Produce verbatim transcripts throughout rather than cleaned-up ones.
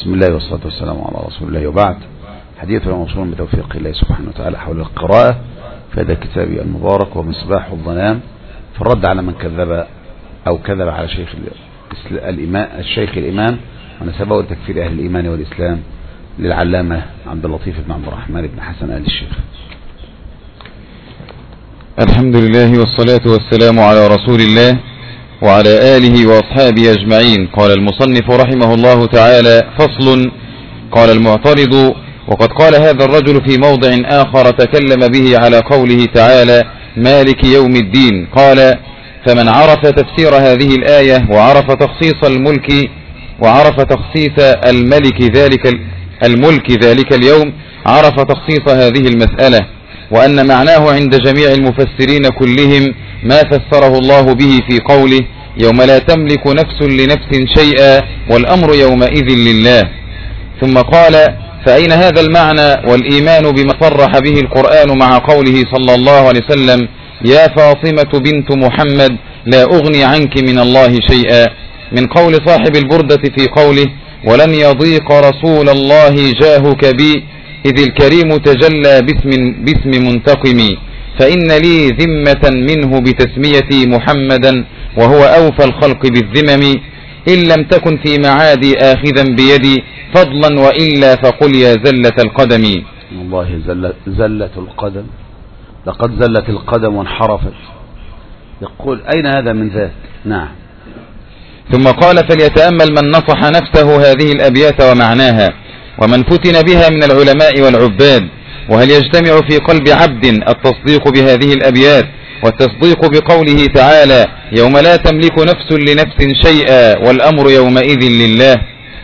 بسم الله والصلاة والسلام على رسول الله، وبعد. حديثنا موصول بتوفيق الله سبحانه وتعالى حول القراءة في هذا الكتاب المبارك ومصباح الظلام في الرد على من كذب أو كذب على شيخ الإمام الشيخ الإمام ونسبه لتكفير أهل الإيمان والإسلام للعلامة عبد اللطيف بن عبد الرحمن بن حسن آل الشيخ. الحمد لله والصلاة والسلام على رسول الله وعلى آله وأصحابه أجمعين. قال المصنف رحمه الله تعالى: فصل. قال المعترض: وقد قال هذا الرجل في موضع آخر تكلم به على قوله تعالى: مالك يوم الدين. قال: فمن عرف تفسير هذه الآية وعرف تخصيص الملك وعرف تخصيص الملك ذلك الملك ذلك اليوم عرف تخصيص هذه المسألة، وأن معناه عند جميع المفسرين كلهم ما فسره الله به في قوله: يوم لا تملك نفس لنفس شيئا والأمر يومئذ لله. ثم قال: فأين هذا المعنى والإيمان بما صرح به القرآن مع قوله صلى الله عليه وسلم: يا فاطمة بنت محمد لا أغني عنك من الله شيئا، من قول صاحب البردة في قوله: ولن يضيق رسول الله جاهك بي إذ الكريم تجلى باسم, باسم منتقم، فإن لي ذمة منه بتسميتي محمدا وهو أوفى الخلق بالذمم، إن لم تكن في معادي آخذا بيدي فضلا وإلا فقل يا زلة القدم. والله زلة, زلة القدم، لقد زلت القدم وانحرفت. يقول: أين هذا من ذاك؟ نعم. ثم قال: فليتأمل من نصح نفسه هذه الأبيات ومعناها، ومن فتن بها من العلماء والعباد، وهل يجتمع في قلب عبد التصديق بهذه الأبيات والتصديق بقوله تعالى: يوم لا تملك نفس لنفس شيئا والأمر يومئذ لله،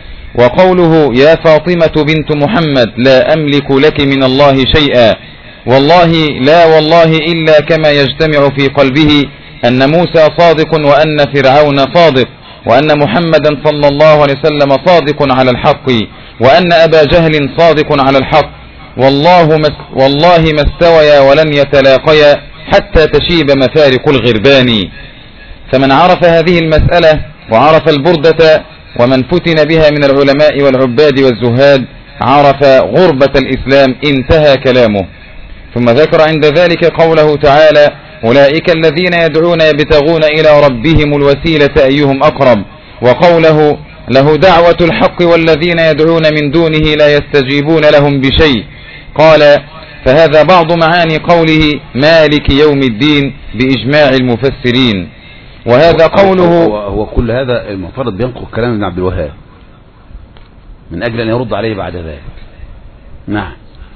وقوله: يا فاطمة بنت محمد لا أملك لك من الله شيئا، والله لا والله إلا كما يجتمع في قلبه أن موسى صادق وأن فرعون صادق وأن محمدا صلى الله عليه وسلم صادق على الحق وأن أبا جهل صادق على الحق، والله ما والله ما استويا ولن يتلاقيا حتى تشيب مفارق الغربان. فمن عرف هذه المسألة وعرف البردة ومن فتن بها من العلماء والعباد والزهاد عرف غربة الإسلام. انتهى كلامه. ثم ذكر عند ذلك قوله تعالى: أولئك الذين يدعون يبتغون إلى ربهم الوسيلة أيهم أقرب، وقوله: له دعوة الحق والذين يدعون من دونه لا يستجيبون لهم بشيء. قال: فهذا بعض معاني قوله مالك يوم الدين بإجماع المفسرين. وهذا قوله هو, هو كل هذا المعترض بينقل كلام ابن عبد الوهاب من أجل أن يرد عليه بعد ذلك. نعم.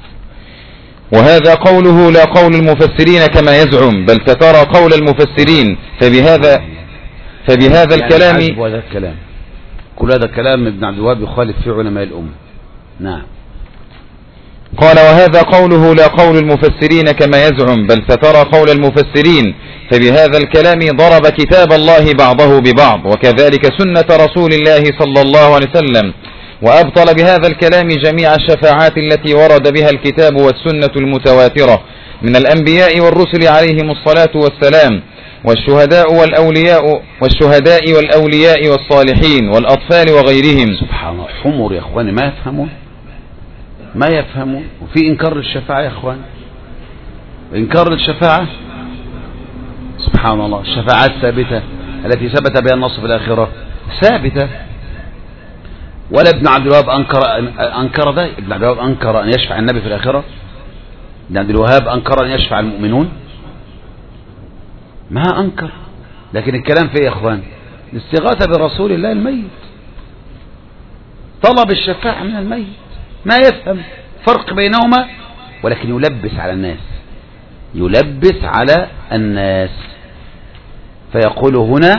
وهذا قوله لا قول المفسرين كما يزعم، بل سترى قول المفسرين، فبهذا فبهذا يعني الكلام هذا الكلام كل هذا الكلام ابن عبد الوهاب يخالف فيه علماء الأمة. نعم. قال: وهذا قوله لا قول المفسرين كما يزعم، بل سترى قول المفسرين، فبهذا الكلام ضرب كتاب الله بعضه ببعض، وكذلك سنة رسول الله صلى الله عليه وسلم، وأبطل بهذا الكلام جميع الشفاعات التي ورد بها الكتاب والسنة المتواترة من الأنبياء والرسل عليهم الصلاة والسلام، والشهداء والأولياء والشهداء والأولياء والصالحين والأطفال وغيرهم. سبحان الله، حمر يا أخواني، ما يفهمون ما يفهمون وفي إنكار للشفاعة يا أخوان، إنكار للشفاعة. سبحان الله، الشفاعات ثابتة التي ثبت بها النص في الآخرة ثابتة، ولا ابن عبد الوهاب أنكر أنكر ذلك. ابن عبد الوهاب أنكر أن يشفع النبي في الآخرة؟ ابن عبد الوهاب أنكر أن يشفع المؤمنون؟ ما أنكر. لكن الكلام في إيه يا أخوان؟ الاستغاثة برسول الله الميت، طلب الشفاعة من الميت، ما يفهم فرق بينهما، ولكن يلبس على الناس يلبس على الناس فيقول هنا: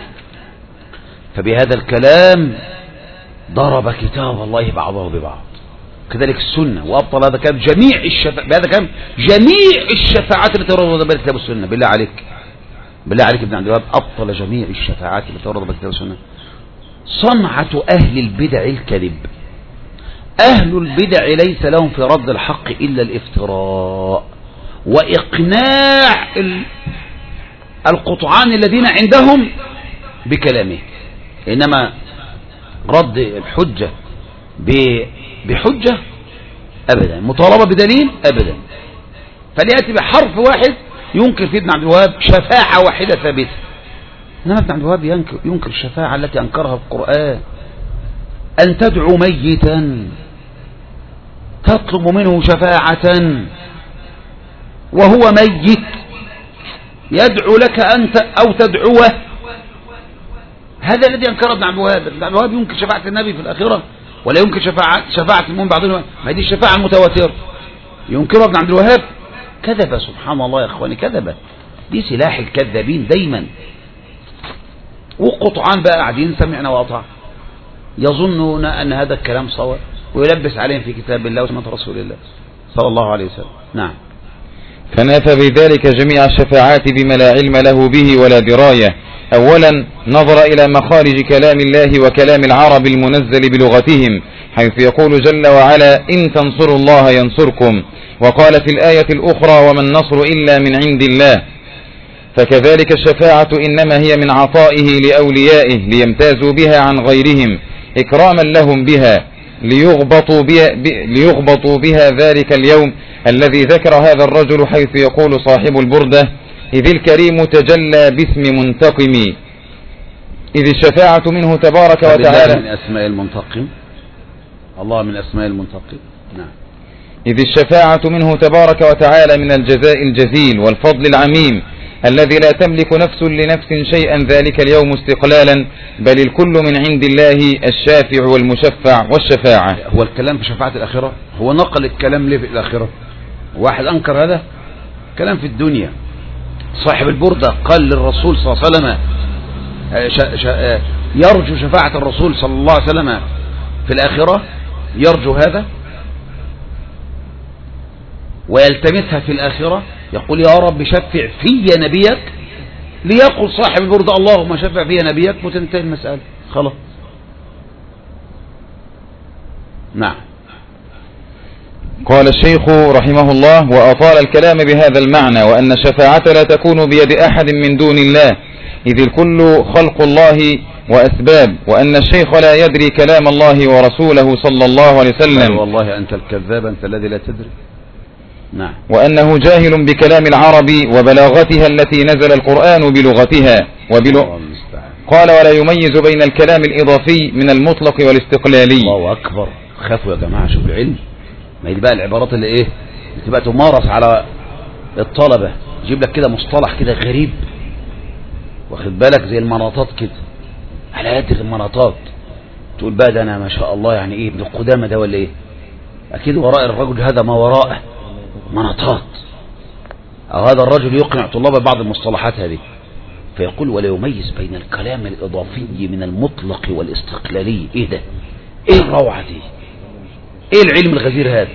فبهذا الكلام ضرب كتاب الله بعضه ببعض، كذلك السنة، وأبطل هذا الكلام جميع الشفاعات، بهذا الكلام جميع الشفاعات التي وردت بها الكتاب والسنة. بالله عليك بالله عليك ابن عبد الوهاب أبطل جميع الشفاعات التي وردت بها الكتاب والسنة. صنعة أهل البدع الكذب. أهل البدع ليس لهم في رد الحق إلا الافتراء وإقناع القطعان الذين عندهم بكلامه، إنما رد الحجة بحجة أبدا، مطالبة بدليل أبدا. فليأتي بحرف واحد ينكر في ابن عبد الوهاب شفاعة واحدة ثابتة، إنما ابن عبد الوهاب ينكر, ينكر الشفاعة التي أنكرها القرآن، أن تدعو ميتا تطلب منه شفاعة وهو ميت يدعو لك أنت أو تدعوه، هذا الذي أنكر ابن عبد الوهاب. ابن عبد الوهاب ينكر شفاعة النبي في الآخرة ولا ينكر شفاعة شفاعة المؤمن بعضهم، ما دي الشفاعة المتواترة ينكرها ابن عبد الوهاب. كذب سبحان الله يا اخواني، كذب. دي سلاح الكذابين دايما. وقطعان بقى قاعدين سمعنا وأطعنا يظنون أن هذا الكلام صواب ويلبس عليهم في كتاب الله وسنة رسول الله صلى الله عليه وسلم. نعم. فنافى بذلك جميع الشفاعات بما لا علم له به ولا دراية. أولا نظر إلى مخارج كلام الله وكلام العرب المنزل بلغتهم، حيث يقول جل وعلا إن تنصروا الله ينصركم، وقال في الآية الأخرى وما النصر إلا من عند الله. فكذلك الشفاعة إنما هي من عطائه لأوليائه ليمتازوا بها عن غيرهم إكراما لهم بها، ليغبطوا بها, ليغبطوا بها ذلك اليوم الذي ذكر هذا الرجل، حيث يقول صاحب البردة إذ الكريم تجلى باسم منتقم، إذ الشفاعة منه تبارك وتعالى من أسماء المنتقم. الله من أسماء المنتقم. نعم. إذ الشفاعة منه تبارك وتعالى من الجزاء الجزيل والفضل العميم الذي لا تملك نفس لنفس شيئا ذلك اليوم استقلالا، بل الكل من عند الله الشافع والمشفع والشفاعة. هو الكلام في شفاعة الآخرة، هو نقل الكلام ليه في الآخرة؟ واحد أنكر هذا كلام في الدنيا. صاحب البردة قال للرسول صلى الله عليه وسلم ش... ش... يرجو شفاعة الرسول صلى الله عليه وسلم في الآخرة، يرجو هذا ويلتمسها في الآخرة، يقول يا رب شفع في نبيك، ليقول صاحب البردة اللهم شفع في نبيك وتنتهي المسألة خلاص. نعم. قال الشيخ رحمه الله وأطال الكلام بهذا المعنى، وأن الشفاعة لا تكون بيد أحد من دون الله، إذ الكل خلق الله وأسباب، وأن الشيخ لا يدري كلام الله ورسوله صلى الله عليه وسلم. والله أنت الكذاب، أنت الذي لا تدري. نعم. وأنه جاهل بكلام العرب وبلاغتها التي نزل القرآن بلغتها وبلغ... قال ولا يميز بين الكلام الإضافي من المطلق والاستقلالي. الله أكبر. خافوا يا جماعة، شوفوا العلم، ما دي بقى العبارات اللي ايه تبقى تمارس على الطلبة، يجيب لك كده مصطلح كده غريب، واخد بالك زي المناطات كده، على قد المناطات تقول بقى ده انا ما شاء الله يعني ايه ابن قدامى ده ولا ايه، اكيد وراء الرجل هذا ما وراءه مناطات، او هذا الرجل يقنع طلاب بعض المصطلحات هذه، فيقول ولا يميز بين الكلام الإضافي من المطلق والاستقلالي. ايه ده؟ ايه الروعة دي؟ ايه العلم الغزير هذا؟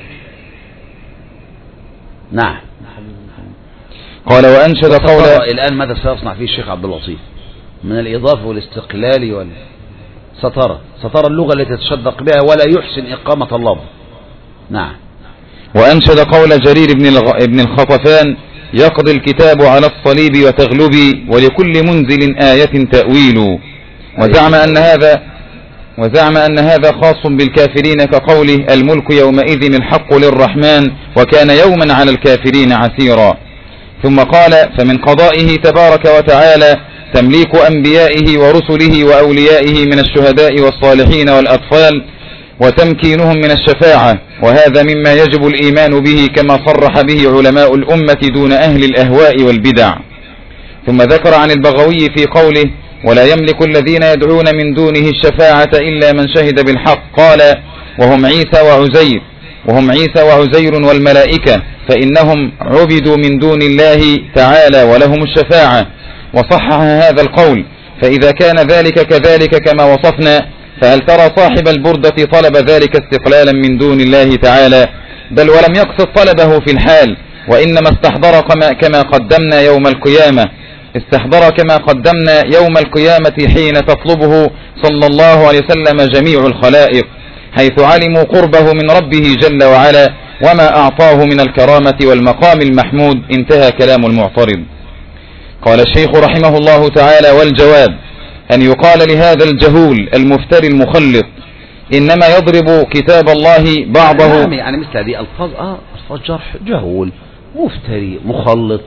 نعم. قال وأنشد قولا الآن ماذا سيصنع فيه الشيخ عبد اللطيف من الإضافة والاستقلال وال سترى سترى اللغة التي تتصدق بها ولا يحسن إقامة اللفظ. نعم. وأنشد قول جرير بن الغ... ابن الخطفان يقضي الكتاب على الصليب وتغلبي ولكل منزل آية تأويل، وزعم أن هذا وزعم أن هذا خاص بالكافرين كقوله الملك يومئذ الحق للرحمن وكان يوما على الكافرين عسيرا. ثم قال فمن قضائه تبارك وتعالى تمليك أنبيائه ورسله وأوليائه من الشهداء والصالحين والأطفال وتمكينهم من الشفاعة، وهذا مما يجب الإيمان به كما صرح به علماء الأمة دون أهل الأهواء والبدع. ثم ذكر عن البغوي في قوله ولا يملك الذين يدعون من دونه الشفاعة إلا من شهد بالحق، قال وهم عيسى وعزير وهم عيسى وعزير والملائكة فإنهم عبدوا من دون الله تعالى ولهم الشفاعة، وصحح هذا القول. فإذا كان ذلك كذلك كما وصفنا، فهل ترى صاحب البردة طلب ذلك استقلالا من دون الله تعالى؟ بل ولم يقصد طلبه في الحال، وإنما استحضر كما, كما قدمنا يوم القيامة استحضر كما قدمنا يوم القيامة حين تطلبه صلى الله عليه وسلم جميع الخلائق، حيث علموا قربه من ربه جل وعلا وما أعطاه من الكرامة والمقام المحمود. انتهى كلام المعترض. قال الشيخ رحمه الله تعالى والجواب أن يقال لهذا الجهول المفتري المخلط إنما يضرب كتاب الله بعضه. نعم، يعني مثل هذه ألفاظ آه ألفاظ جرح، جهول، مفتري، مخلط،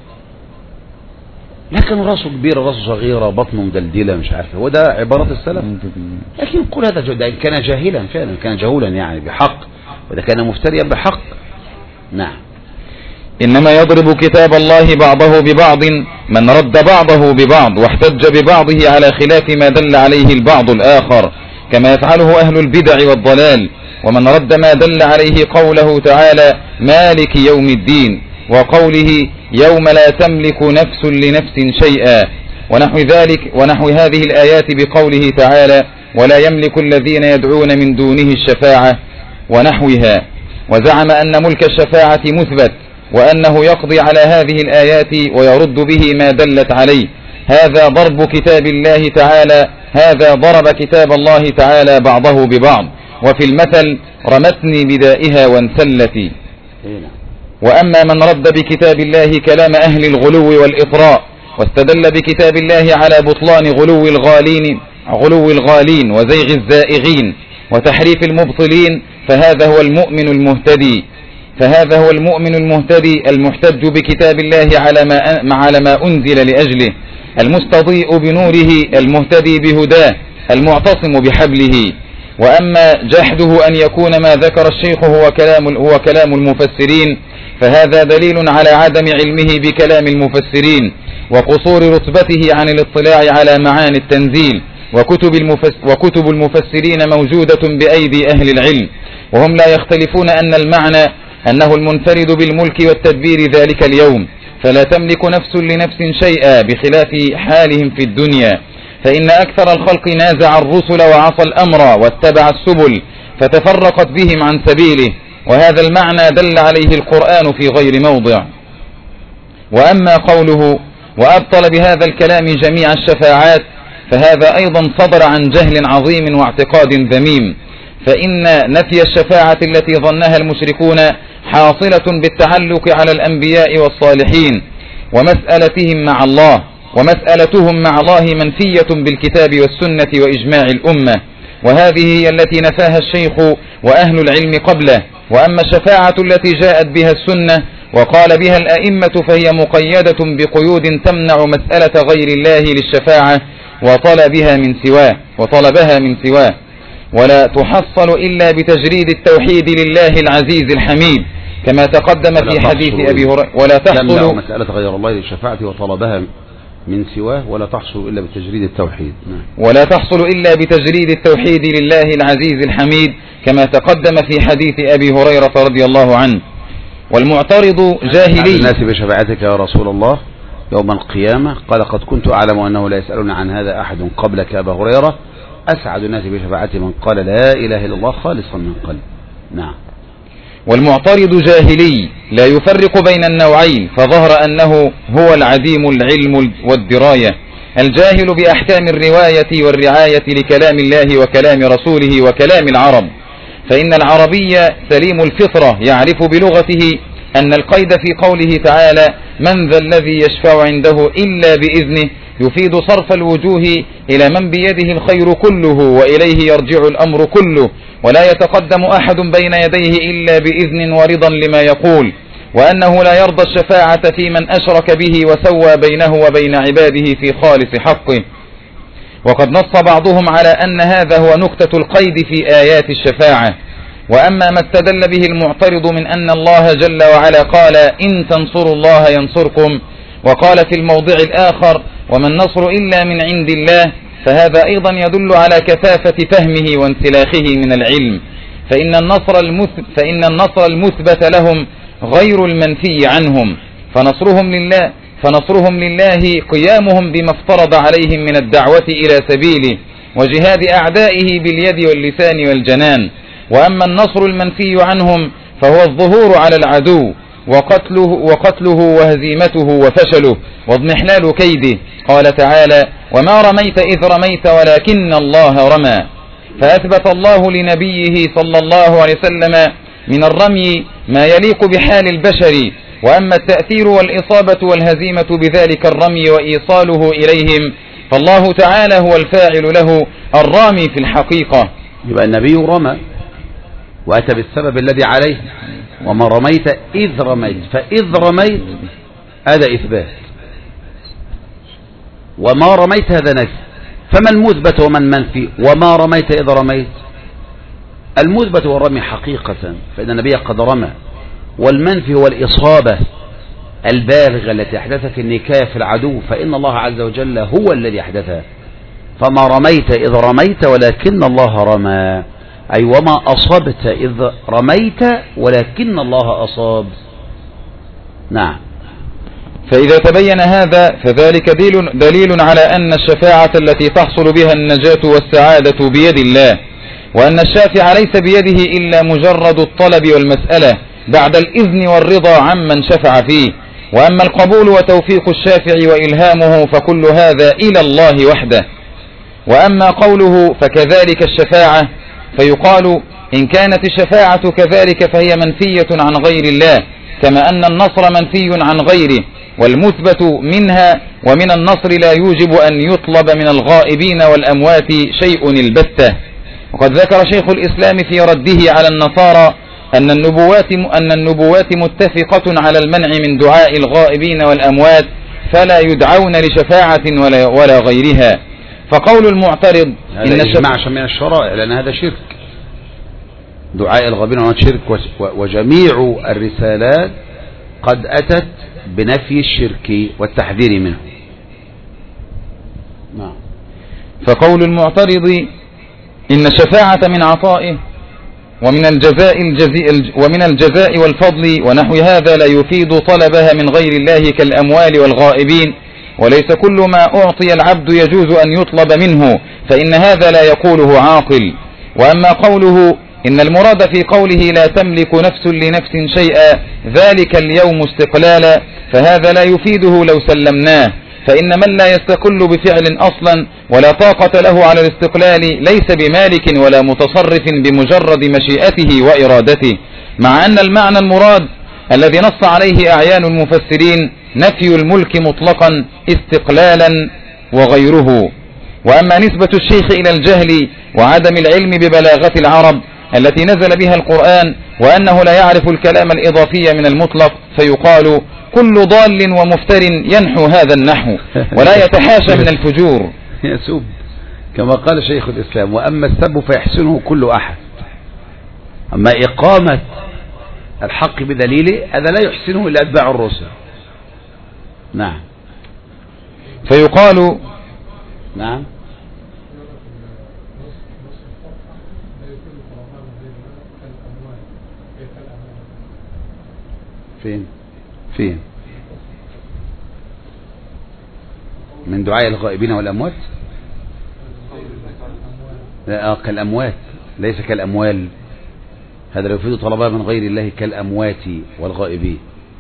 لكن راسه كبيرة راسه صغيرة بطنه مدلدلة مش عارف، هو ده عبارة السلف. لكن يقول هذا ده كان جاهلا فعلا، كان جهولا يعني بحق، وده كان مفتريا بحق. نعم. إنما يضرب كتاب الله بعضه ببعض من رد بعضه ببعض واحتج ببعضه على خلاف ما دل عليه البعض الآخر، كما يفعله أهل البدع والضلال. ومن رد ما دل عليه قوله تعالى مالك يوم الدين، وقوله يوم لا تملك نفس لنفس شيئا، ونحو ذلك ونحو هذه الآيات بقوله تعالى ولا يملك الذين يدعون من دونه الشفاعة ونحوها، وزعم أن ملك الشفاعة مثبت، وأنه يقضي على هذه الآيات ويرد به ما دلت عليه. هذا ضرب كتاب الله تعالى هذا ضرب كتاب الله تعالى بعضه ببعض، وفي المثل رمتني بدائها وانسلتي. وأما من رد بكتاب الله كلام أهل الغلو والإطراء واستدل بكتاب الله على بطلان غلو الغالين غلو الغالين وزيغ الزائغين وتحريف المبطلين، فهذا هو المؤمن المهتدي فهذا هو المؤمن المهتدي المحتج بكتاب الله على ما على ما أنزل لأجله، المستضيء بنوره، المهتدي بهداه، المعتصم بحبله. وأما جحده أن يكون ما ذكر الشيخ هو كلام هو كلام المفسرين، فهذا دليل على عدم علمه بكلام المفسرين وقصور رتبته عن الاطلاع على معاني التنزيل. وكتب, المفس وكتب المفسرين موجودة بأيدي أهل العلم، وهم لا يختلفون أن المعنى أنه المنفرد بالملك والتدبير ذلك اليوم، فلا تملك نفس لنفس شيئا بخلاف حالهم في الدنيا، فإن أكثر الخلق نازع الرسل وعصى الأمر واتبع السبل فتفرقت بهم عن سبيله، وهذا المعنى دل عليه القرآن في غير موضع. وأما قوله وأبطل بهذا الكلام جميع الشفاعات، فهذا أيضا صدر عن جهل عظيم واعتقاد ذميم، فإن نفي الشفاعة التي ظنها المشركون حاصلة بالتعلق على الأنبياء والصالحين ومسألتهم مع الله ومسألتهم مع الله منفية بالكتاب والسنة وإجماع الأمة، وهذه هي التي نفاها الشيخ وأهل العلم قبله. وأما الشفاعة التي جاءت بها السنة وقال بها الأئمة فهي مقيدة بقيود تمنع مسألة غير الله للشفاعة وطلبها من سواه وطلبها من سواه ولا تحصل إلا بتجريد التوحيد لله العزيز الحميد، كما تقدم في حديث أبي هريرة. ولا تحصل مسألة غير الله للشفاعة وطلبها من سواه ولا تحصل إلا بتجريد التوحيد. ولا تحصل إلا بتجريد التوحيد لله العزيز الحميد، كما تقدم في حديث أبي هريرة رضي الله عنه. والمعترض جاهلي. الناس بشفاعتك يا رسول الله يوم القيامة، قال قد كنت أعلم أنه لا يسألون عن هذا أحد قبلك أبا هريرة، أسعد الناس بشفاعتي من قال لا إله إلا الله خالصا من قلب. نعم. والمعترض جاهلي لا يفرق بين النوعين، فظهر أنه هو العديم العلم والدراية، الجاهل بأحكام الرواية والرعاية لكلام الله وكلام رسوله وكلام العرب، فإن العربي سليم الفطرة يعرف بلغته أن القيد في قوله تعالى من ذا الذي يشفع عنده إلا بإذنه يفيد صرف الوجوه إلى من بيده الخير كله وإليه يرجع الأمر كله، ولا يتقدم أحد بين يديه إلا بإذن ورضا لما يقول، وأنه لا يرضى الشفاعة في من أشرك به وسوى بينه وبين عباده في خالص حقه. وقد نص بعضهم على أن هذا هو نكتة القيد في آيات الشفاعة. وأما ما استدل به المعترض من أن الله جل وعلا قال إن تنصروا الله ينصركم، وقال في الموضع الآخر وما النصر إلا من عند الله، فهذا أيضا يدل على كثافة فهمه وانسلاخه من العلم، فإن النصر المثبت, فإن النصر المثبت لهم غير المنفي عنهم، فنصرهم لله فنصرهم لله قيامهم بما افترض عليهم من الدعوة إلى سبيله وجهاد أعدائه باليد واللسان والجنان. وأما النصر المنفي عنهم فهو الظهور على العدو وقتله, وقتله وهزيمته وفشله واضمحلال كيده. قال تعالى وما رميت إذ رميت ولكن الله رمى، فأثبت الله لنبيه صلى الله عليه وسلم من الرمي ما يليق بحال البشر. وأما التأثير والإصابة والهزيمة بذلك الرمي وإيصاله إليهم فالله تعالى هو الفاعل له الرامي في الحقيقة. يبقى النبي رمى وأتى بالسبب الذي عليه، وما رميت إذ رميت، فإذ رميت هذا إثبات، وما رميت هذا نفي. فما المثبت وما المنفي؟ وما رميت إذ رميت، المثبت هو الرمي حقيقة فإن النبي قد رمى، والمنفي هو الإصابة البالغة التي أحدثت النكاية في العدو، فإن الله عز وجل هو الذي أحدثها. فما رميت إذ رميت ولكن الله رمى، أي وما أصبت إذ رميت ولكن الله أصاب. نعم. فإذا تبين هذا فذلك دليل, دليل على أن الشفاعة التي تحصل بها النجاة والسعادة بيد الله، وأن الشافع ليس بيده إلا مجرد الطلب والمسألة بعد الإذن والرضا عمن شفع فيه. وأما القبول وتوفيق الشافع وإلهامه فكل هذا إلى الله وحده. وأما قوله فكذلك الشفاعة، فيقال إن كانت الشفاعة كذلك فهي منفية عن غير الله، كما أن النصر منفي عن غيره، والمثبت منها ومن النصر لا يوجب أن يطلب من الغائبين والأموات شيء البتة. وقد ذكر شيخ الإسلام في رده على النصارى أن النبوات, أن النبوات متفقة على المنع من دعاء الغائبين والأموات، فلا يدعون لشفاعة ولا, ولا غيرها. فقول المعترض هذا إن إجماع من الشرائع، لأن هذا شرك، دعاء الغائبين والأموات شرك، وجميع الرسالات قد أتت بنفي الشرك والتحذير منه. نعم. فقول المعترض إن الشفاعة من عطائه ومن الجزاء, الجزي ومن الجزاء والفضل ونحو هذا لا يفيد طلبها من غير الله كالأموال والغائبين، وليس كل ما أعطي العبد يجوز أن يطلب منه، فإن هذا لا يقوله عاقل. وأما قوله إن المراد في قوله لا تملك نفس لنفس شيئا ذلك اليوم استقلالا، فهذا لا يفيده لو سلمناه، فإن من لا يستقل بفعل أصلا ولا طاقة له على الاستقلال ليس بمالك ولا متصرف بمجرد مشيئته وإرادته، مع أن المعنى المراد الذي نص عليه أعيان المفسرين نفي الملك مطلقا استقلالا وغيره. وأما نسبة الشيخ إلى الجهل وعدم العلم ببلاغة العرب التي نزل بها القرآن، وأنه لا يعرف الكلام الإضافي من المطلق، فيقال كل ضال ومفتر ينحو هذا النحو ولا يتحاشى من الفجور. يسب كما قال شيخ الإسلام: وأما السب فيحسنه كل أحد، أما إقامة الحق بدليله هذا لا يحسنه إلا أتباع الرسل. نعم. فيقال نعم فين فين من دعاء الغائبين والأموات؟ لا، كالأموات ليس كالأموال، هذا لا يفيد طلبها من غير الله كالأموات والغائبين.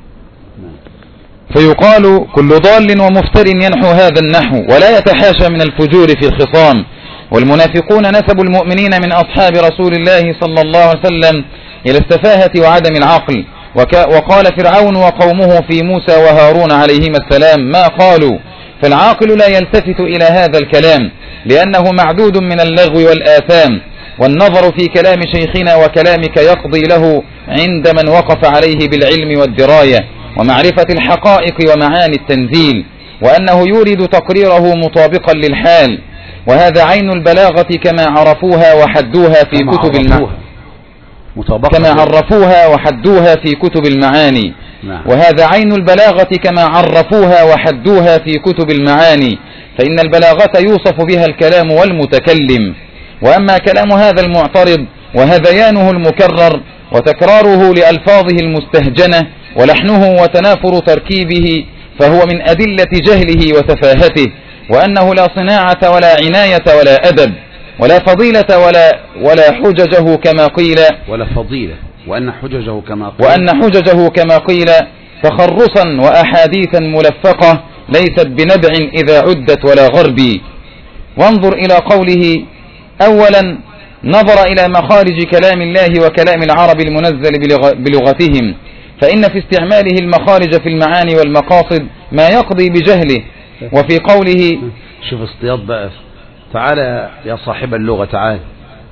فيقال كل ضال ومفتر ينحو هذا النحو ولا يتحاشى من الفجور في الخصام. والمنافقون نسبوا المؤمنين من أصحاب رسول الله صلى الله عليه وسلم إلى السفاهة وعدم العقل، وقال فرعون وقومه في موسى وهارون عليهما السلام ما قالوا، فالعاقل لا يلتفت إلى هذا الكلام لأنه معدود من اللغو والآثام. والنظر في كلام شيخنا وكلامك يقضي له عند من وقف عليه بالعلم والدراية ومعرفة الحقائق ومعاني التنزيل، وأنه يورد تقريره مطابقا للحال، وهذا عين البلاغة كما عرفوها وحدوها في كتب المعاني كما عرفوها وحدوها في كتب المعاني نعم. وهذا عين البلاغة كما عرفوها وحدوها في كتب المعاني، فإن البلاغة يوصف بها الكلام والمتكلم. وأما كلام هذا المعترض وهذيانه المكرر وتكراره لألفاظه المستهجنة ولحنه وتنافر تركيبه فهو من أدلة جهله وتفاهته، وأنه لا صناعة ولا عناية ولا أدب ولا فضيلة ولا ولا حججه كما قيل ولا فضيلة وأن حججه كما قيل وأن حججه كما قيل تخرصا وأحاديثا ملفقة ليست بنبع إذا عدت ولا غربي. وانظر إلى قوله: أولا نظر إلى مخارج كلام الله وكلام العرب المنزل بلغتهم، فإن في استعماله المخارج في المعاني والمقاصد ما يقضي بجهله. وفي قوله شوف اصطياد بقى، تعالى يا صاحب اللغة تعال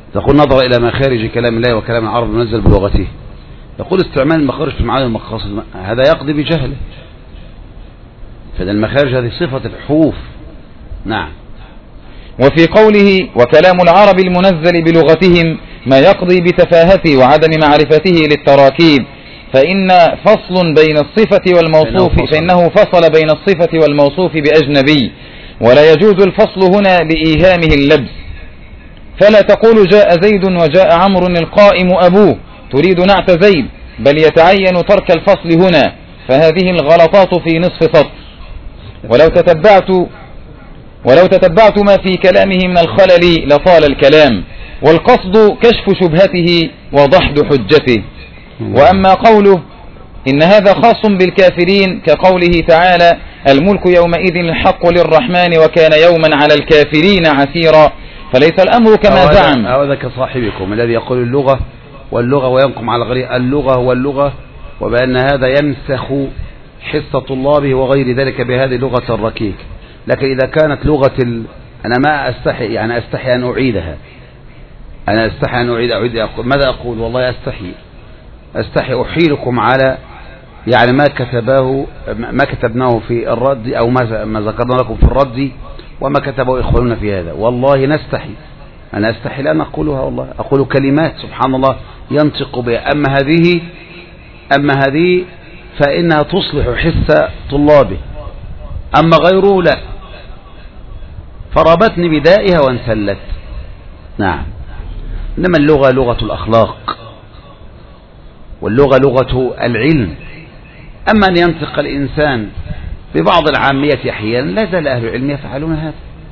تقول نظر إلى مخارج كلام الله وكلام العرب المنزل بلغته. يقول استعمال المخارج في معاني المقاصد هذا يقضي بجهله، فإن المخارج هذه صفة الحروف. نعم. وفي قوله وكلام العرب المنزل بلغتهم ما يقضي بتفاهته وعدم معرفته للتراكيب، فإن فصل بين الصفة والموصوف فإنه فصل بين الصفة والموصوف بأجنبي، ولا يجوز الفصل هنا لإيهامه اللبس. فلا تقول جاء زيد وجاء عمرو القائم أبوه تريد نعت زيد، بل يتعين ترك الفصل هنا، فهذه الغلطات في نصف سطر. ولو تتبعت ولو تتبعت ما في كلامه من الخلل لطال الكلام، والقصد كشف شبهته وضحد حجته. وأما قوله إن هذا خاص بالكافرين كقوله تعالى الملك يومئذ الحق للرحمن وكان يوما على الكافرين عسيرا، فليس الأمر كما زعم. هذا كصاحبكم الذي يقول اللغة واللغة وينقم على غير اللغة واللغة، وبأن هذا ينسخ حس طلابه وغير ذلك بهذه اللغة الركيك. لكن إذا كانت لغة ال... أنا ما أستحي، يعني أستحي أن أعيدها، أنا أستحي أن أعيد أعيد أقول. ماذا أقول؟ والله أستحي أستحي أحيلكم على يعني ما كتبه ما كتبناه في الرد أو ما ما ذكرنا لكم في الرد وما كتبه إخواننا في هذا. والله نستحي، أنا أستحي لأن أقولها، والله أقول كلمات سبحان الله ينطق بها. أما هذه أما هذه فإنها تصلح حس طلابه، أما غيره لا. فربتني بدائها وانسلت. نعم. إنما اللغة لغة الأخلاق، واللغة لغة العلم. أما أن ينطق الإنسان ببعض العامية أحيانا لا زال أهل العلم يفعلون هذا،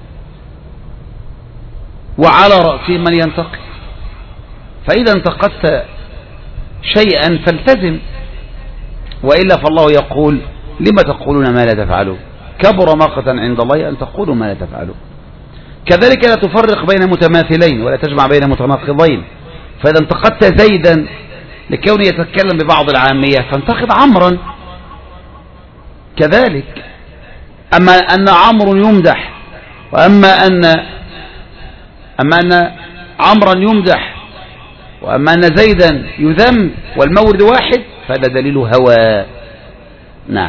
وعلى رأسهم من ينتقي. فإذا انتقدت شيئا فالتزم، وإلا فالله يقول لما تقولون ما لا تفعلون، كبر مقتا عند الله أن تقولوا ما لا تفعلون. كذلك لا تفرق بين متماثلين ولا تجمع بين متناقضين. فإذا انتقدت زيدا لكونه يتكلم ببعض العامية فانتقد عمرا كذلك. أما أن عمرو يمدح وأما أن أما أن عمرا يمدح وأما أن زيدا يذم والمورد واحد فهذا دليل هوى. نعم.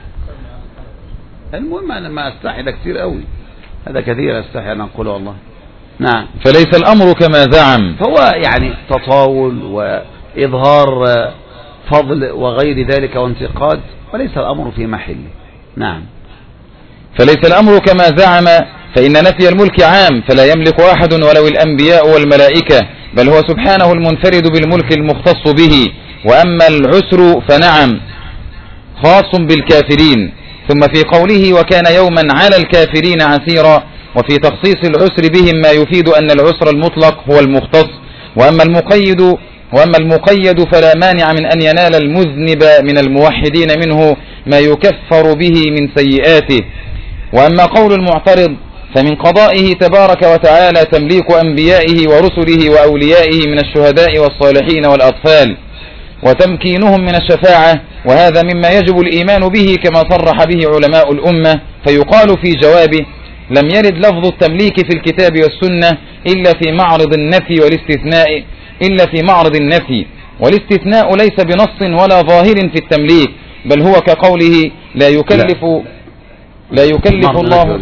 المهم أنا ما أستحي ده كثير قوي، هذا كثير أستحي أن أقوله والله. نعم. فليس الأمر كما زعم، فهو يعني تطاول وإظهار فضل وغير ذلك وانتقاد، وليس الأمر في محله. نعم. فليس الأمر كما زعم، فإن نفي الملك عام فلا يملك أحد ولو الأنبياء والملائكة، بل هو سبحانه المنفرد بالملك المختص به. وأما العسر فنعم خاص بالكافرين. ثم في قوله وكان يوما على الكافرين عسيرا، وفي تخصيص العسر بهم ما يفيد أن العسر المطلق هو المختص. وأما المقيد وأما المقيد فلا مانع من أن ينال المذنب من الموحدين منه ما يكفر به من سيئاته. وأما قول المعترض فمن قضائه تبارك وتعالى تمليك أنبيائه ورسله وأوليائه من الشهداء والصالحين والأطفال وتمكينهم من الشفاعة، وهذا مما يجب الإيمان به كما صرح به علماء الأمة. فيقال في جوابه لم يرد لفظ التمليك في الكتاب والسنة إلا في معرض النفي والاستثناء إلا في معرض النفي والاستثناء ليس بنص ولا ظاهر في التمليك، بل هو كقوله لا يكلف لا, لا يكلف الله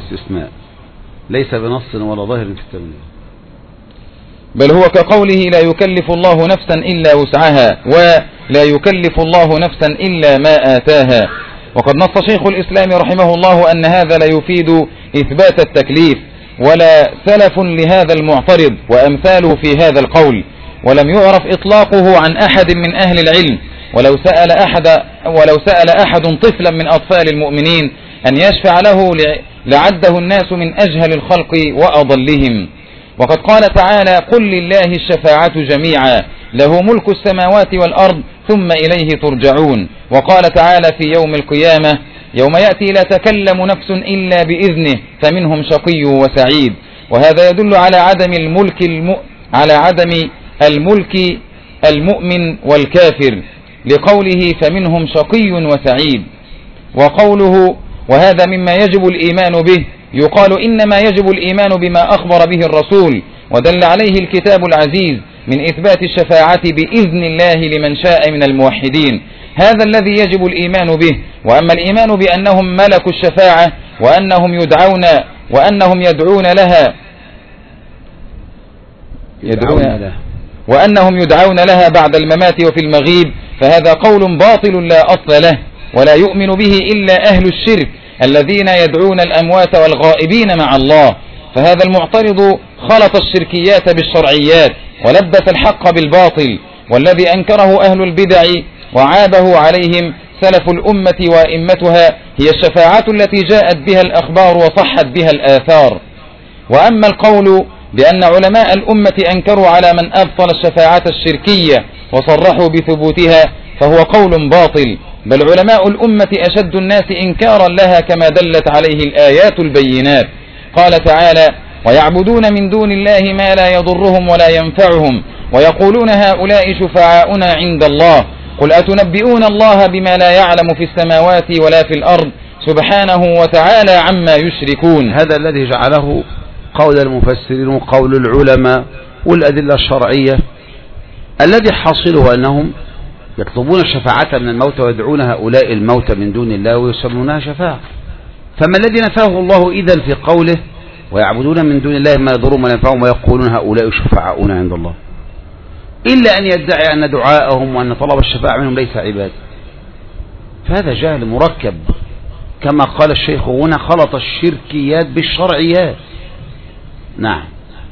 ليس بنص ولا ظاهر في التمليك، بل هو كقوله لا يكلف الله نفسا إلا وسعها ولا يكلف الله نفسا إلا ما آتاها. وقد نص شيخ الإسلام رحمه الله أن هذا لا يفيد إثبات التكليف ولا سلف لهذا المعترض وأمثاله في هذا القول، ولم يعرف إطلاقه عن أحد من أهل العلم. ولو سأل أحد ولو سأل أحد طفلا من أطفال المؤمنين أن يشفع له لعده الناس من أجهل الخلق وأضلهم. وقد قال تعالى قل لله الشفاعة جميعا له ملك السماوات والأرض ثم إليه ترجعون. وقال تعالى في يوم القيامة يوم يأتي لا تكلم نفس إلا بإذنه فمنهم شقي وسعيد. وهذا يدل على عدم الملك الم... على عدم الملك المؤمن والكافر لقوله فمنهم شقي وسعيد. وقوله وهذا مما يجب الإيمان به يقال إنما يجب الإيمان بما أخبر به الرسول ودل عليه الكتاب العزيز من إثبات الشفاعة بإذن الله لمن شاء من الموحدين، هذا الذي يجب الإيمان به. وأما الإيمان بأنهم ملكوا الشفاعة وأنهم يدعون وأنهم يدعون لها يدعون لها وأنهم يدعون لها بعد الممات وفي المغيب، فهذا قول باطل لا أصل له، ولا يؤمن به إلا أهل الشرك الذين يدعون الأموات والغائبين مع الله. فهذا المعترض خلط الشركيات بالشرعيات ولبس الحق بالباطل، والذي أنكره أهل البدع وعابه عليهم سلف الأمة وأئمتها هي الشفاعة التي جاءت بها الأخبار وصحت بها الآثار. وأما القول بأن علماء الأمة أنكروا على من أبطل الشفاعة الشركية وصرحوا بثبوتها فهو قول باطل، بل علماء الأمة أشد الناس إنكارا لها كما دلت عليه الآيات البينات. قال تعالى: ويعبدون من دون الله ما لا يضرهم ولا ينفعهم ويقولون هؤلاء شفعاؤنا عند الله قل أتنبئون الله بما لا يعلم في السماوات ولا في الأرض سبحانه وتعالى عما يشركون. هذا الذي جعله قول المفسرين وقول العلماء والأدلة الشرعية، الذي حاصله أنهم يطلبون الشفاعة من الموتى ويدعون هؤلاء الموتى من دون الله ويسمونها شفاعة. فما الذي نفاه الله إذن في قوله ويعبدون من دون الله ما يضرهم ولا ينفعهم ويقولون هؤلاء شفعاؤنا عند الله، إلا أن يدعي أن دعاءهم وأن طلب الشفاعة منهم ليس عبادة. فهذا جهل مركب، كما قال الشيخ هنا خلط الشركيات بالشرعيات. نعم.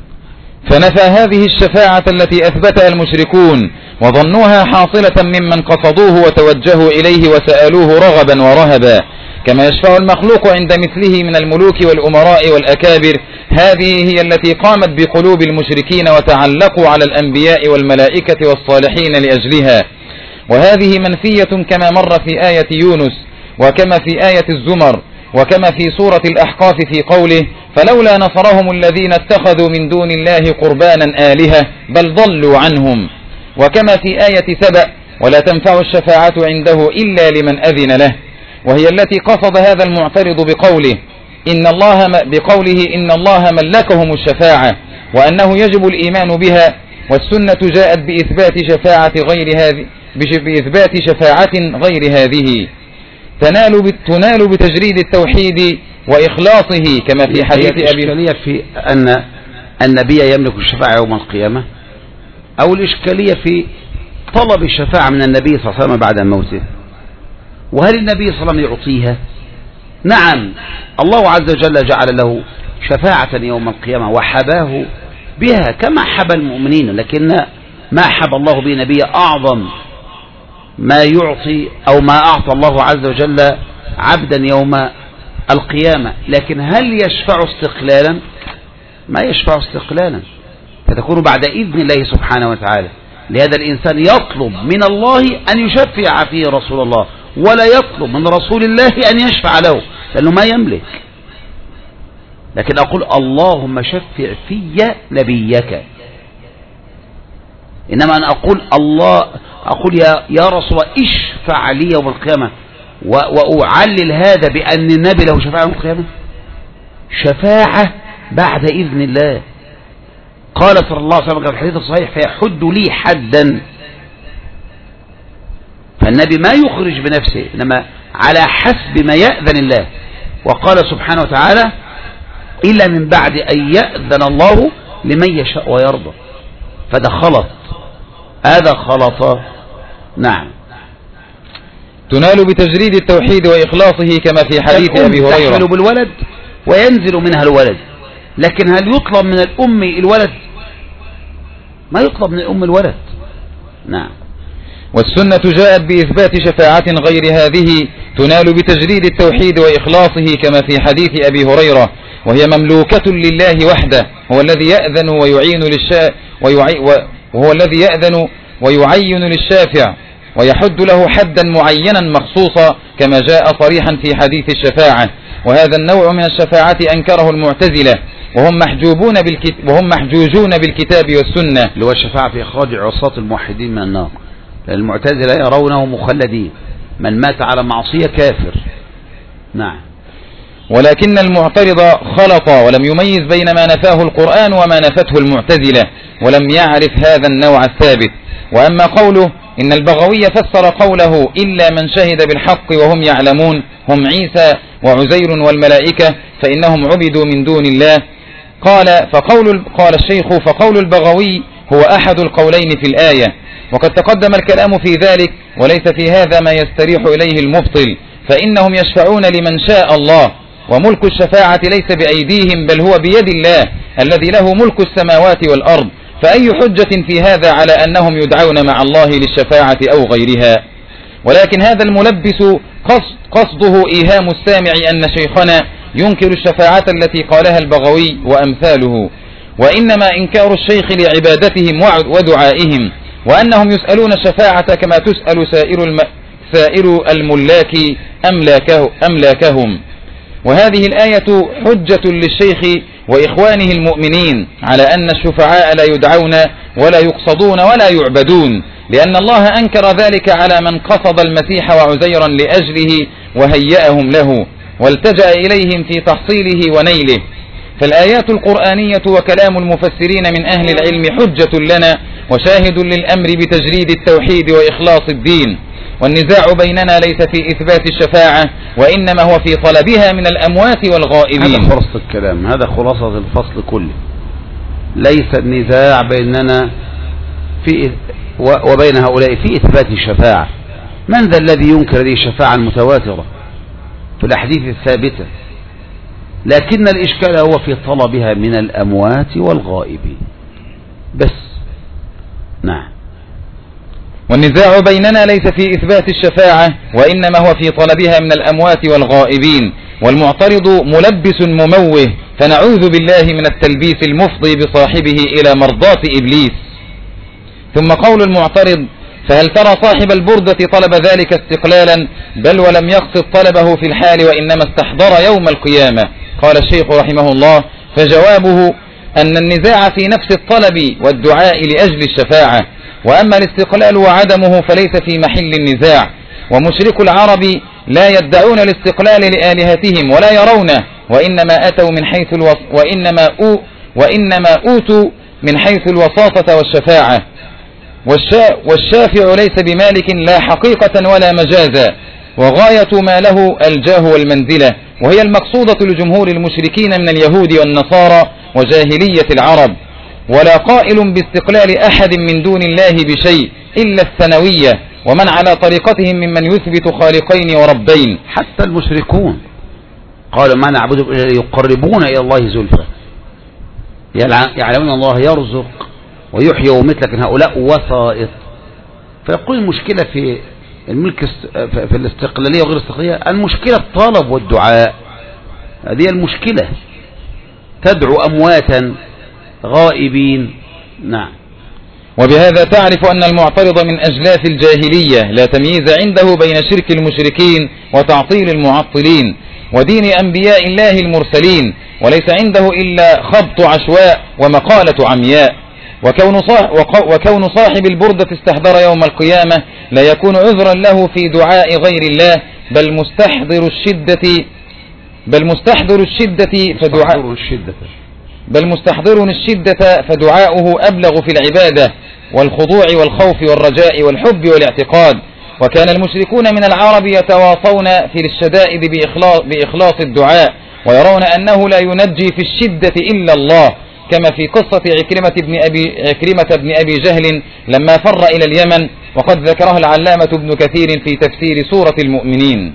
فنفى هذه الشفاعة التي أثبتها المشركون وظنوها حاصلة ممن قصدوه وتوجهوا إليه وسألوه رغبا ورهبا، كما يشفع المخلوق عند مثله من الملوك والأمراء والأكابر. هذه هي التي قامت بقلوب المشركين وتعلقوا على الأنبياء والملائكة والصالحين لأجلها، وهذه منفية كما مر في آية يونس وكما في آية الزمر وكما في سورة الأحقاف في قوله: فلولا نصرهم الذين اتخذوا من دون الله قربانا آلهة بل ضلوا عنهم، وكما في آية سبأ: ولا تنفع الشفاعة عنده إلا لمن أذن له، وهي التي قصد هذا المعترض بقوله إن الله بقوله إن الله ملكهم الشفاعة وأنه يجب الإيمان بها، والسنة جاءت بإثبات شفاعة غير هذه بإثبات شفاعة غير هذه تنال تنال بتجريد التوحيد وإخلاصه، كما في حديث أبي. الإشكالية في أن النبي يملك الشفاعة يوم القيامة، أو الإشكالية في طلب الشفاعة من النبي صلى الله عليه وسلم بعد موته، وهل النبي صلى الله عليه وسلم يعطيها؟ نعم، الله عز وجل جعل له شفاعة يوم القيامة وحباه بها كما حب المؤمنين، لكن ما حب الله به نبي أعظم ما يعطي أو ما أعطى الله عز وجل عبدا يوم القيامة. لكن هل يشفع استقلالا؟ ما يشفع استقلالا، فتكون بعد إذن الله سبحانه وتعالى. لهذا الإنسان يطلب من الله أن يشفع فيه رسول الله، ولا يطلب من رسول الله أن يشفع له لأنه ما يملك. لكن أقول اللهم شفع في نبيك، إنما أن أقول الله أقول يا, يا رسول الله اشفع لي يوم القيامة وأعلل هذا بأن النبي له شفاعة يوم القيامة. شفاعة بعد إذن الله. قال صلى الله عليه وسلم في الحديث الصحيح: فيحد لي حدا. فالنبي ما يخرج بنفسه، إنما على حسب ما يأذن الله. وقال سبحانه وتعالى: إلا من بعد أن يأذن الله لمن يشاء ويرضى. فده خلط، هذا خلط. نعم. تنال بتجريد التوحيد وإخلاصه كما في حديث أبي هريرة: تحمل بالولد وينزل منها الولد. لكن هل يطلب من الأم الولد؟ ما يطلب من الأم الولد. نعم. والسنة جاءت بإثبات شفاعة غير هذه تنال بتجريد التوحيد وإخلاصه كما في حديث أبي هريرة، وهي مملوكة لله وحده، هو الذي يأذن ويعين للشا ويعي وهو الذي يأذن ويعين للشافع ويحد له حدا معينا مخصوصا كما جاء صريحا في حديث الشفاعة. وهذا النوع من الشفاعة أنكره المعتزلة، وهم محجوبون بالكتاب وهم محجوجون بالكتاب والسنة، اللي هو الشفاعة في إخراج عصاة الموحدين من النار. المعتزلة يرونه مخلدين، من مات على معصية كافر. نعم. ولكن المعترض خلط ولم يميز بين ما نفاه القرآن وما نفته المعتزلة، ولم يعرف هذا النوع الثابت. وأما قوله إن البغوي فسر قوله إلا من شهد بالحق وهم يعلمون هم عيسى وعزير والملائكة فإنهم عبدوا من دون الله، قال فقول قال الشيخ فقول البغوي هو أحد القولين في الآية، وقد تقدم الكلام في ذلك، وليس في هذا ما يستريح إليه المبطل، فإنهم يشفعون لمن شاء الله، وملك الشفاعة ليس بأيديهم بل هو بيد الله الذي له ملك السماوات والأرض، فأي حجة في هذا على أنهم يدعون مع الله للشفاعة أو غيرها؟ ولكن هذا الملبس قصد قصده إيهام السامع أن شيخنا ينكر الشفاعة التي قالها البغوي وأمثاله، وإنما إنكار الشيخ لعبادتهم ودعائهم، وأنهم يسألون الشفاعة كما تسأل سائر, الم... سائر الملاك أملاكه أملاكهم. وهذه الآية حجة للشيخ وإخوانه المؤمنين على أن الشفعاء لا يدعون ولا يقصدون ولا يعبدون، لأن الله أنكر ذلك على من قصد المسيح وعزيرا لأجله وهيأهم له والتجأ إليهم في تحصيله ونيله. فالآيات القرآنية وكلام المفسرين من أهل العلم حجة لنا وشاهد للأمر بتجريد التوحيد وإخلاص الدين، والنزاع بيننا ليس في إثبات الشفاعة وإنما هو في طلبها من الأموات والغائبين. هذا خلاصة الكلام، هذا خلاصة الفصل كله. ليس النزاع بيننا في وبين هؤلاء في إثبات الشفاعة. من ذا الذي ينكر هذه الشفاعة المتواترة في الأحاديث الثابتة؟ لكن الإشكال هو في طلبها من الأموات والغائبين بس. نعم. والنزاع بيننا ليس في إثبات الشفاعة وإنما هو في طلبها من الأموات والغائبين، والمعترض ملبس مموه، فنعوذ بالله من التلبيس المفضي بصاحبه إلى مرضاة إبليس. ثم قول المعترض فهل ترى صاحب البردة طلب ذلك استقلالا بل ولم يقصد طلبه في الحال وإنما استحضر يوم القيامة؟ قال الشيخ رحمه الله فجوابه أن النزاع في نفس الطلب والدعاء لأجل الشفاعة، وأما الاستقلال وعدمه فليس في محل النزاع. ومشرك العرب لا يدعون الاستقلال لآلهتهم ولا يرونه، وإنما أتوا من حيث الوص وإنما أو وإنما أوتوا من حيث الوساطة والشفاعة. والشا والشافع ليس بمالك لا حقيقة ولا مجازا، وغاية ما له الجاه والمنزلة، وهي المقصودة لجمهور المشركين من اليهود والنصارى وجاهلية العرب. ولا قائل باستقلال أحد من دون الله بشيء إلا الثانوية ومن على طريقتهم ممن يثبت خالقين وربين. حتى المشركون قالوا ما نعبدهم إلا يقربون إلى الله زلفى، يعلمون الله يرزق ويحيي ويميت، لكن هؤلاء وسائط. فيقول المشكلة في الملك في الاستقلالية وغير الاستقلالية، المشكلة الطلب والدعاء، هذه المشكلة. تدعو أمواتا غائبين. نعم. وبهذا تعرف أن المعترض من أجلاف الجاهلية لا تمييز عنده بين شرك المشركين وتعطيل المعطلين ودين أنبياء الله المرسلين، وليس عنده إلا خبط عشواء ومقالة عمياء. وكون, صاح وكون صاحب البردة استحضر يوم القيامة لا يكون عذرا له في دعاء غير الله، بل مستحضر الشدة بل مستحضر الشدة فدعاء بل مستحضر الشدة فدعاؤه أبلغ في العبادة والخضوع والخوف والرجاء والحب والاعتقاد. وكان المشركون من العرب يتواصون في الشدائد بإخلاص, بإخلاص الدعاء، ويرون أنه لا ينجي في الشدة إلا الله، كما في قصة عكرمة بن أبي, عكرمة بن أبي جهل لما فر إلى اليمن، وقد ذكرها العلامة ابن كثير في تفسير سورة المؤمنين.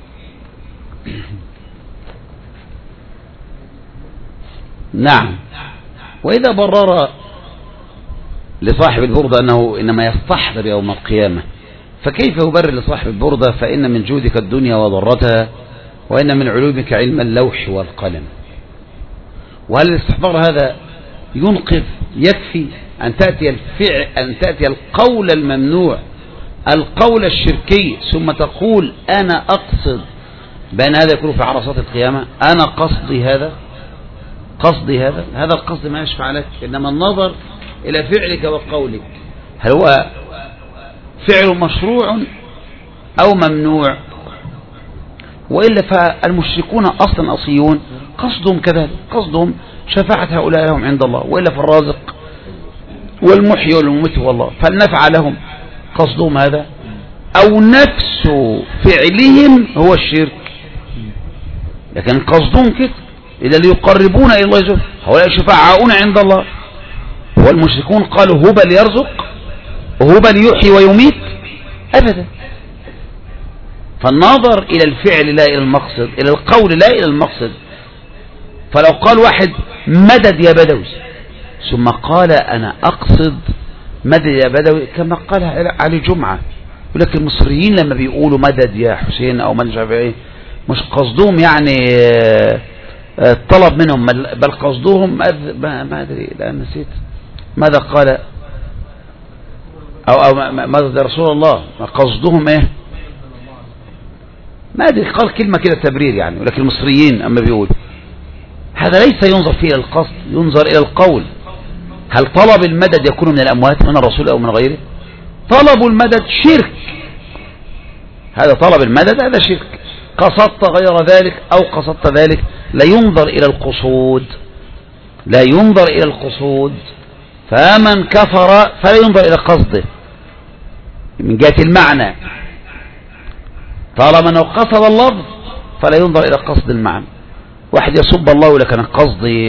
نعم. وإذا برر لصاحب البردة أنه إنما يستحضر يوم القيامة، فكيف يبرر لصاحب البردة فإن من جودك الدنيا وضرتها وإن من علومك علم اللوح والقلم؟ وهل الاستحضار هذا ينقذ؟ يكفي أن تأتي الفعل أن تأتي القول الممنوع، القول الشركي، ثم تقول أنا أقصد بأن هذا يكون في عرصات القيامة؟ أنا قصدي هذا قصدي هذا هذا القصد ما يشفع لك، إنما النظر إلى فعلك وقولك، هل هو فعل مشروع أو ممنوع؟ وإلا فالمشركون أصلا أصيون قصدهم كذلك، قصدهم شفاعة هؤلاء لهم عند الله، وإلا فالرازق والمحيي والمميت هو الله، فالنفع لهم قصدهم هذا، أو نفس فعلهم هو الشرك، لكن قصدهم كده إذا ليقربون إلى الله زلفى، هؤلاء شفاعاؤون عند الله. والمشركون قالوا هبل يرزق وهبل يحيي ويميت أبدا. فالنظر إلى الفعل لا إلى المقصد، إلى القول لا إلى المقصد. فلو قال واحد مدد يا بدوي ثم قال أنا أقصد مدد يا بدوي كما قال علي جمعة، ولكن المصريين لما بيقولوا مدد يا حسين أو مدد شافعي مش قصدهم يعني طلب منهم، بل قصدهم ما أدري لا نسيت ماذا قال أو, أو ماذا رسول الله قصدهم إيه ما أدري، قال كلمة كده تبرير يعني، ولكن المصريين أما بيقول هذا ليس ينظر فيه إلى القصد، ينظر إلى القول. هل طلب المدد يكون من الأموات من الرسول أو من غيره؟ طلب المدد شرك، هذا طلب المدد هذا شرك. قصدت غير ذلك أو قصدت ذلك لا ينظر إلى القصود، لا ينظر إلى القصود. فمن كفر فلا ينظر إلى قصده من جهة المعنى، طالما أنه قصد اللفظ فلا ينظر إلى قصد المعنى. واحد يسب الله يقول لك أنا قصدي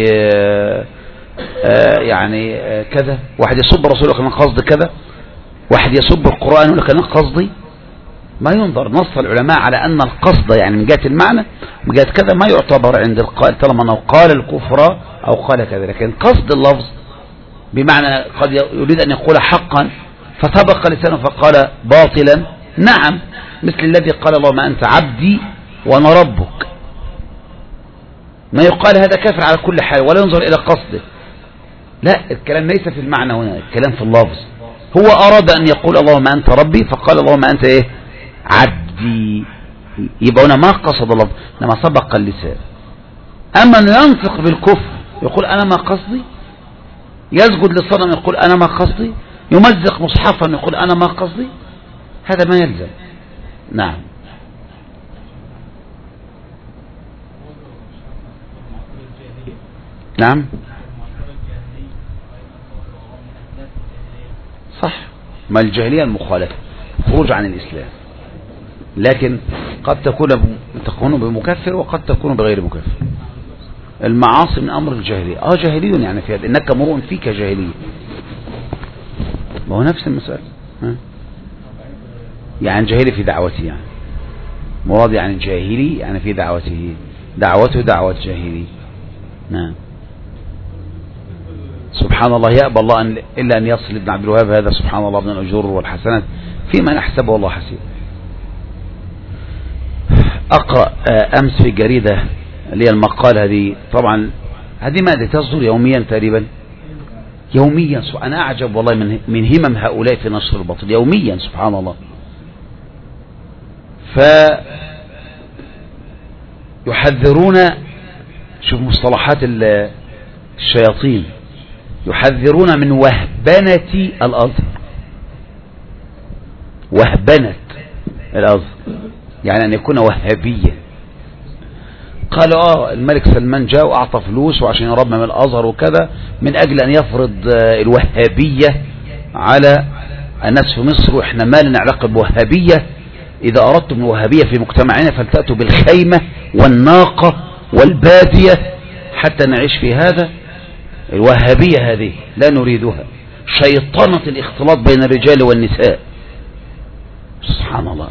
يعني كذا، واحد يسب الرسول يقول لك أنا قصدي كذا، واحد يسب القرآن يقول لك أنا قصدي. ما ينظر، نص العلماء على أن القصد يعني من جهة المعنى من جهة كذا ما يعتبر عند القائل طالما أنه قال الكفر أو قال كذا. لكن قصد اللفظ بمعنى قد يريد أن يقول حقا فسبق لسانه فقال باطلا، نعم، مثل الذي قال اللهم أنت عبدي وأنا ربك، ما يقال هذا كافر على كل حال ولا ينظر إلى قصده. لا، الكلام ليس في المعنى هنا، الكلام في اللفظ. هو أراد أن يقول اللهم أنت ربي فقال اللهم أنت إيه عبدي، يبقى هنا ما قصد اللفظ لما سبق اللسان. أما أنه ينفق بالكفر يقول أنا ما قصدي، يسجد للصنم يقول أنا ما قصدي، يمزق مصحفا يقول أنا ما قصدي، هذا ما يلزم. نعم. نعم صح، ما الجاهلية المخالفة خروج عن الإسلام، لكن قد تكون تكون بمكفر وقد تكون بغير مكفر. المعاصي من أمر الجاهلية. اه جاهلي يعني في هذا، إنك مرء فيك جاهلية، ما هو نفس المسألة. ها؟ يعني جاهلي في دعوته، يعني مراد يعني جاهلي يعني في دعوته، دعوته دعوة جاهلي. نعم. سبحان الله، يأبى الله أن إلا أن يصل ابن عبد الوهاب هذا سبحان الله من الأجور والحسنات فيما نحسبه الله حسيب. أقرأ أمس في جريدة اللي هي المقال هذه، طبعا هذه ماذا تصدر يوميا تقريبا، يوميا. أنا أعجب والله من من همم هؤلاء في نشر الباطل يوميا سبحان الله. فيحذرون، شوف مصطلحات الشياطين، يحذرون من وهبنة الأزهر، وهبنة الأزهر يعني أن يكون وهابيا. قالوا آه الملك سلمان جاء وأعطى فلوس وعشان يرمم الأزهر وكذا من أجل أن يفرض الوهابية على الناس في مصر، وإحنا ما لنا علاقة بوهابية. إذا أردتم الوهابية في مجتمعنا فلتأتوا بالخيمة والناقة والبادية حتى نعيش في هذا. الوهابية هذه لا نريدها، شيطنة الاختلاط بين الرجال والنساء، سبحان الله.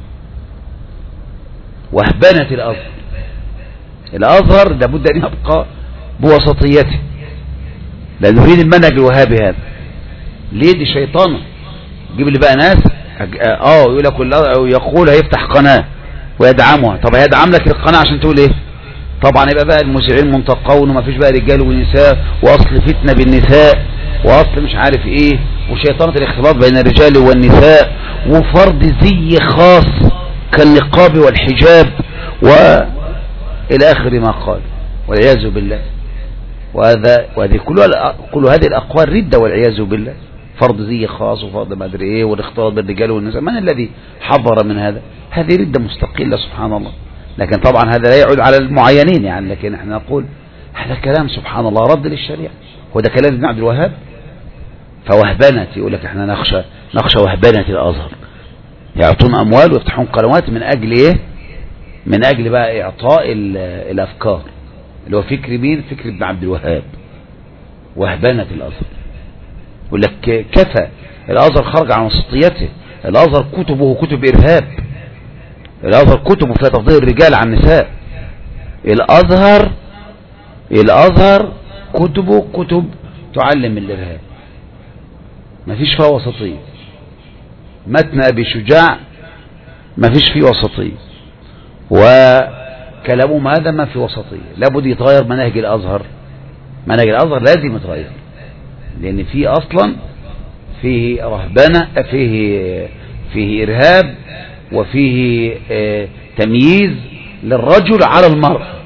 وهبنة الأزهر، الأزهر لابد أن يبقى بوسطيته، لا نريد المنهج الوهابي هذا. ليه؟ دي شيطانة. جيب لي بقى ناس اه يقول لك يقول هيفتح قناة ويدعمها. طب هيدعم لك القناة عشان تقول ايه؟ طبعا يبقى بقى المذيعين منتقون وما فيش بقى رجال ونساء، واصل فتنة بالنساء، واصل مش عارف ايه، وشيطانة الاختلاط بين الرجال والنساء، وفرض زي خاص كالنقاب والحجاب والى اخر ما قال والعياذ بالله. وهذا وهذه كلها كل هذه الاقوال ردة والعياذ بالله. فرض زي خاص وفرض ما ادري ايه والاختلاط بالرجال والنساء، من الذي حضر من هذا؟ هذه ردة مستقلة سبحان الله. لكن طبعا هذا لا يعود على المعينين يعني، لكن احنا نقول هذا كلام سبحان الله رد للشريعة. هو ده كلام ابن عبد الوهاب. فوهبنة يقول لك احنا نخشى نخشى وهبنة الازهر، يعطون اموال ويفتحون قنوات من اجل ايه؟ من اجل بقى اعطاء الافكار، اللي هو فكر مين؟ فكر ابن عبد الوهاب. وهبنة الازهر يقول لك كفى، الازهر خرج عن وسطيته، الازهر كتبه كتب ارهاب، الازهر كتبه فيها تفضيل الرجال عن النساء، الازهر الازهر كتبه كتب تعلم الارهاب، ما فيش فيها وسطية. متن ابي شجاع ما فيش فيه وسطية، وكلامهم هذا ما في وسطية. لابد يتغير مناهج الازهر، منهج الازهر لازم يتغير، لان فيه اصلا فيه رهبنة، فيه فيه ارهاب، وفيه اه تمييز للرجل على المرأة.